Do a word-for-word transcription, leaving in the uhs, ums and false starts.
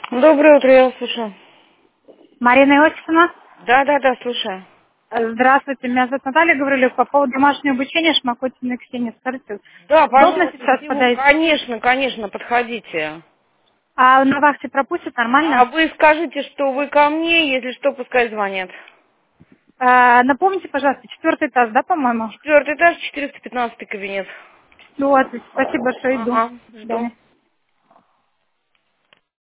Доброе утро, я вас слушаю. Марина Иосифовна, Да, да, да, слушаю. э, здравствуйте, меня зовут Наталья, говорили по поводу домашнего обучения Шмакотиной Ксении. Скажите, Да, удобно пожалуйста, сейчас всего, подойти? конечно, конечно, подходите. А на вахте пропустят А нормально? вы скажите, что вы ко мне, если что, пускай звонят. Э, напомните, пожалуйста, четвертый этаж, да, по-моему? Четвертый этаж, четыреста пятнадцатый кабинет. Ну, отлично, спасибо большое, иду. Ага, До жду. свидания.